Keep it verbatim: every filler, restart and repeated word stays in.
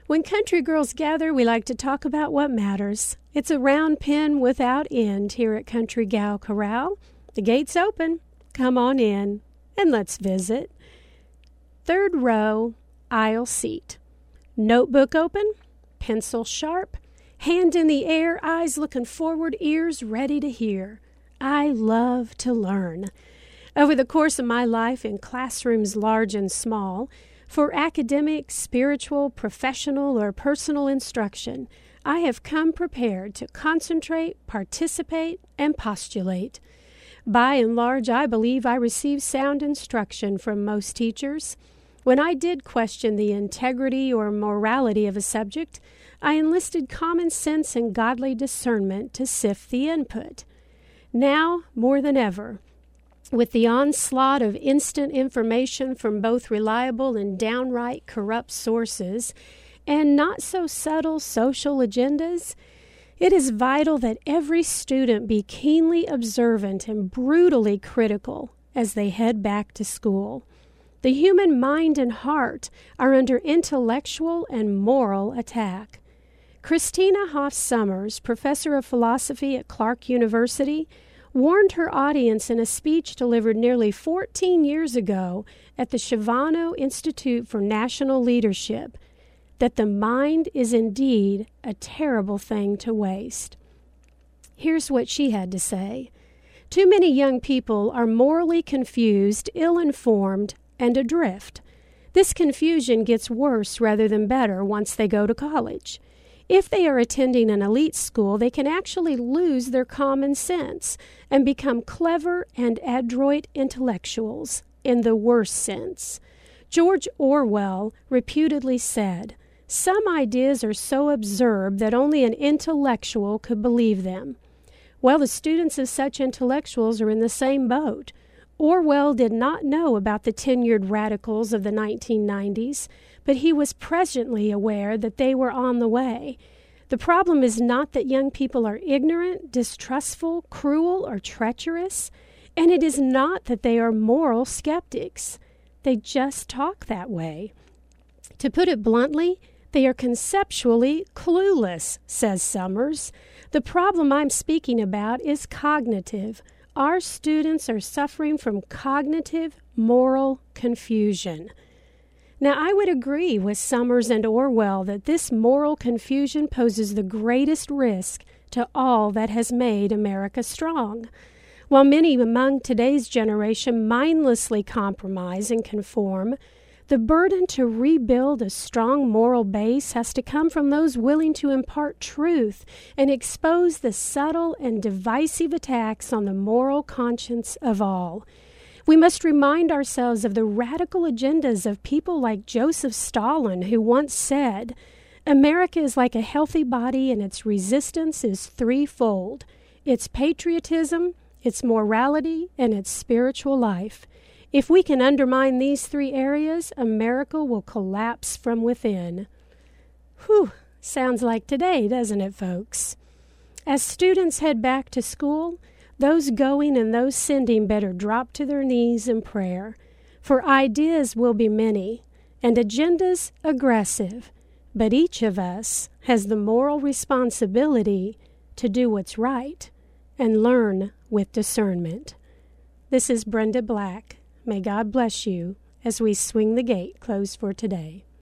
When country girls gather, we like to talk about what matters. It's a round pen without end here at Country Gal Corral. The gate's open. Come on in, and let's visit. Third row, aisle seat. Notebook open, pencil sharp, hand in the air, eyes looking forward, ears ready to hear. I love to learn. Over the course of my life in classrooms large and small, for academic, spiritual, professional, or personal instruction, I have come prepared to concentrate, participate, and postulate. By and large, I believe I receive sound instruction from most teachers. When I did question the integrity or morality of a subject, I enlisted common sense and godly discernment to sift the input. Now, more than ever, with the onslaught of instant information from both reliable and downright corrupt sources and not so subtle social agendas, it is vital that every student be keenly observant and brutally critical as they head back to school. The human mind and heart are under intellectual and moral attack. Christina Hoff Sommers, professor of philosophy at Clark University, warned her audience in a speech delivered nearly fourteen years ago at the Shivano Institute for National Leadership that the mind is indeed a terrible thing to waste. Here's what she had to say. Too many young people are morally confused, ill-informed, and adrift. This confusion gets worse rather than better once they go to college. If they are attending an elite school, they can actually lose their common sense and become clever and adroit intellectuals in the worst sense. George Orwell reputedly said, "Some ideas are so absurd that only an intellectual could believe them." Well, the students of such intellectuals are in the same boat. Orwell did not know about the tenured radicals of the nineteen nineties, but he was presently aware that they were on the way. The problem is not that young people are ignorant, distrustful, cruel, or treacherous, and it is not that they are moral skeptics. They just talk that way. To put it bluntly, they are conceptually clueless, says Sommers. The problem I'm speaking about is cognitive. Our students are suffering from cognitive moral confusion. Now, I would agree with Sommers and Orwell that this moral confusion poses the greatest risk to all that has made America strong. While many among today's generation mindlessly compromise and conform, the burden to rebuild a strong moral base has to come from those willing to impart truth and expose the subtle and divisive attacks on the moral conscience of all. We must remind ourselves of the radical agendas of people like Joseph Stalin, who once said, "America is like a healthy body and its resistance is threefold: its patriotism, its morality, and its spiritual life. If we can undermine these three areas, America will collapse from within." Whew, sounds like today, doesn't it, folks? As students head back to school, those going and those sending better drop to their knees in prayer, for ideas will be many and agendas aggressive, but each of us has the moral responsibility to do what's right and learn with discernment. This is Brenda Black. May God bless you as we swing the gate closed for today.